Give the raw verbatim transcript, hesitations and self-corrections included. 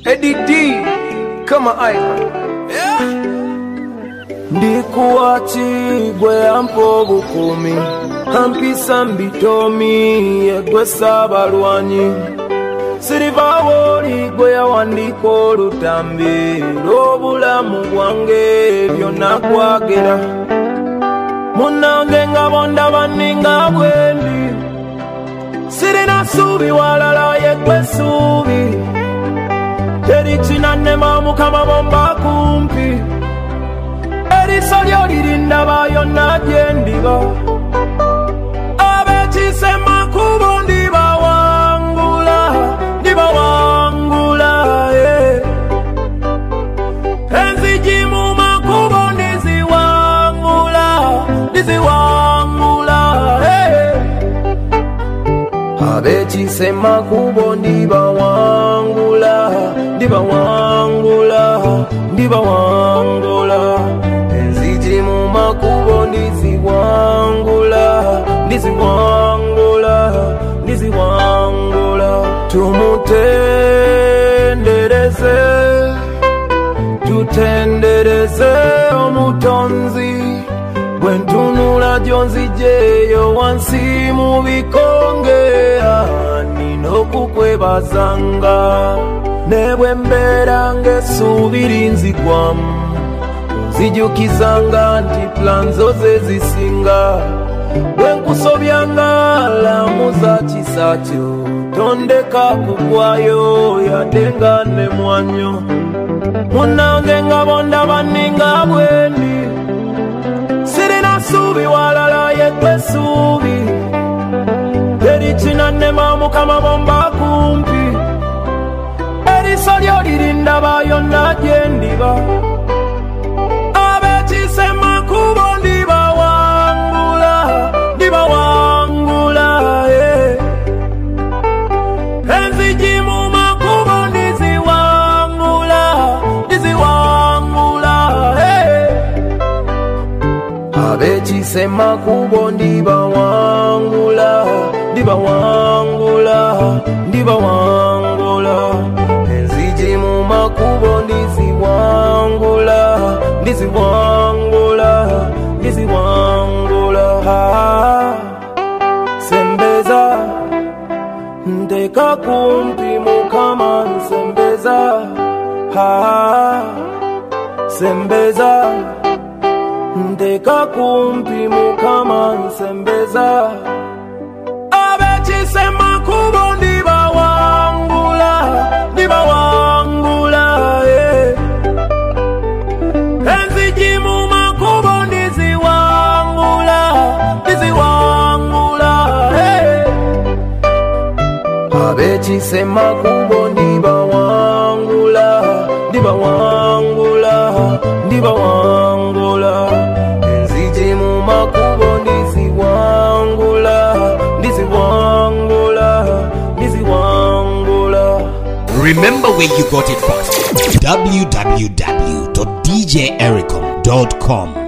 Eddie D, kama Ivan. Yeah. Ndikuwachi gwe ampo bukumi ampisa mbitomi yegwe sabalwanyi Sirivawoli gwe yawandiko olutambi lw'obulamu bwange byonna kwagera Munnange nga bonda banninga bwendi Sirina suubi walala yegwe suubi Teri kinannema Mukama bomba kumpi Eriso lyolirinda bayonna gyendiba Abekise makubo ndibawangula Ndibawangula eh. Enzigi mu makubo ndiziwangula Ndiziwangula eh. Abekise makubo ndibawangula Ndibawangula Ndibawangula Enzigi mu makubo ndiziwangula Ndiziwangula Ndiziwangula Tumutendereze Tutendereze omutonzi Bwentunula gyonzijeyo wansi mu bikonge Nino kukwebazanga Nebwe mbeera ng'essuubiri nzigwamu Zijukizanga nti planzo ze zisinga Bwenkusobyanga lamuza kisakyo Tondeka kugwayo yadenga ne mwanyo Munnange nga bonda banninga bwendi Sirina suubi walala yegwe suubi Teri kinannema Mukama bomba kumpi Eriso lyolirinda bayonna gyendiba Abekise makubo ndibawangula Ndibawangula eh. Enzigi mu makubo ndiziwangula Ndiziwangula eh. Abekise makubo ndibawangula Ndibawangula Ndibawangula Enzigi mu makubo ndiziwangula Ndiziwangula Ndiziwangula Sembeza Ndeka kumpi Mukama Sembeza Sembeza Ndeka kumpi Mukama Sembeza Abekise makubo ndibawangula Ndibawangula eh. Enzigi mu makubo ndiziwangula Ndiziwangula eh. Abekise makubo ndibawangula Ndibawangula Ndibawangula Enzigi mu makubo ndiziwangula Ndiziwangula Ndiziwangula Remember where you got it from w w w dot d j ericom dot com